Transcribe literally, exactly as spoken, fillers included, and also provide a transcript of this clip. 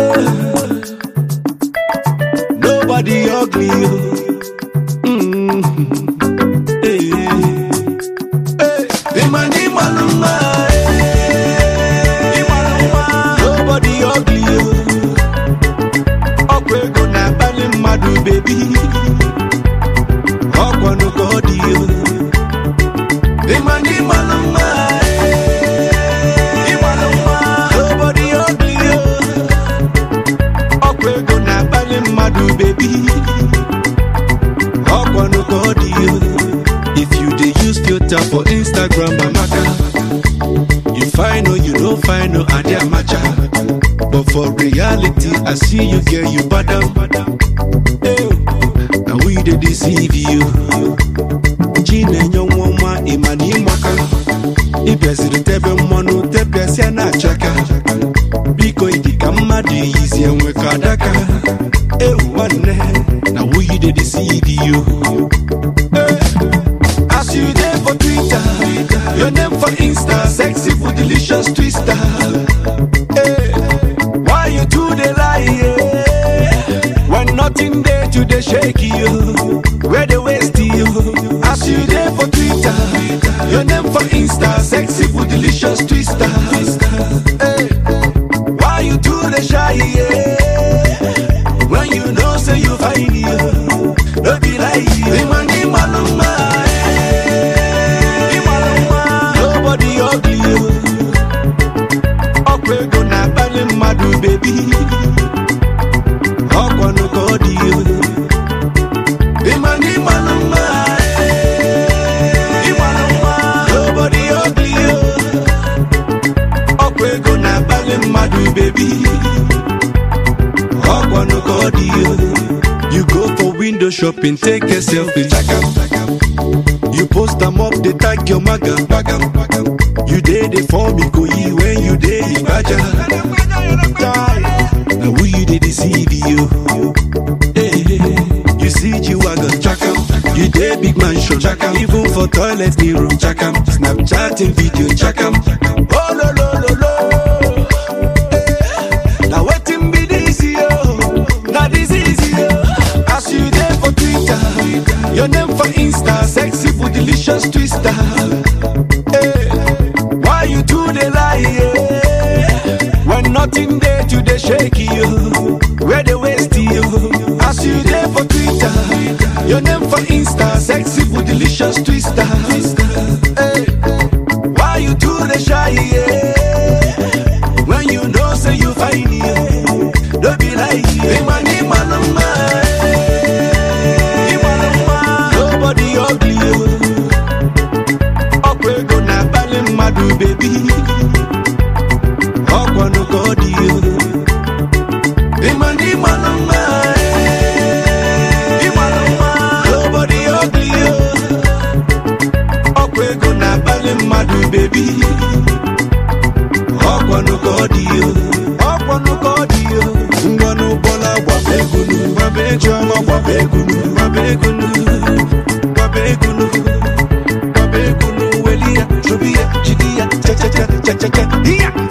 Nobody ugly. Mm. Hey. Hey. Imani maluma. Nobody ugly. Okwe go na bali madu baby. Okwa no godi. Imani maluma. Nobody ugly. Okwe go na bali madu baby. Okwa no godi. If you dey use filter for Instagram, mamaka, you fine or you no fine or ade amacha. But for reality, I see you girl, you badam. Hey, and we dey deceive you. Jine nyongwa imani maka. Ibeziri tebe monu tebe si anachaka. Biko idika madi easy and we kadaka. Hey, one now we dey deceive you. Hey. As you there for Twitter, your name for Insta, sexy for delicious twister. Hey, why you do the lie? Yeah? When nothing there to the shake you, where the waste you. As you there for Twitter, your name for Insta, sexy for delicious twister. Hey, why you do the shy? Yeah? When you know say you find you, don't be like you. Imani maluma. Nobody ugly. Okwe go na bali madu baby. Okwa no godi. Imani maluma. Nobody ugly. Okwe go na bali madu baby. Okwa no godi. You go for window shopping, take a selfie, check out. You post them up, they tag your maga, bagam. You did it for me, go ye when you did it, baja. Now we did deceive you. Hey, you see you are gonna check out. You did big man show, check out. Even for toilet mirror, check out. Snapchatting video, check out. Oh lo lo lo lo. Hey, now waiting be this yo. Now this is yo. As you there for Twitter, your name for Insta, sexy for delicious twister. Hey, why you do the lie? Yeah? When nothing there to the shake you, where the waste you. As you there for Twitter, your name for Insta, sexy for delicious twister. Hey, why you do the shy? Yeah? When you know say you find you, don't be like you. Imani maluma. Nobody ugly. Okwe go na bali madu baby. Okwa no godi. Imani maluma. Nobody ugly. Okwe go na bali madu baby. Okwa no godi. Okwa no godi. Ngwanu bola wabegunu. Wabegunu. Wabegunu. Wabegunu. Wabegunu, wabegunu, welia, jubia, jigia, cha cha cha cha cha cha.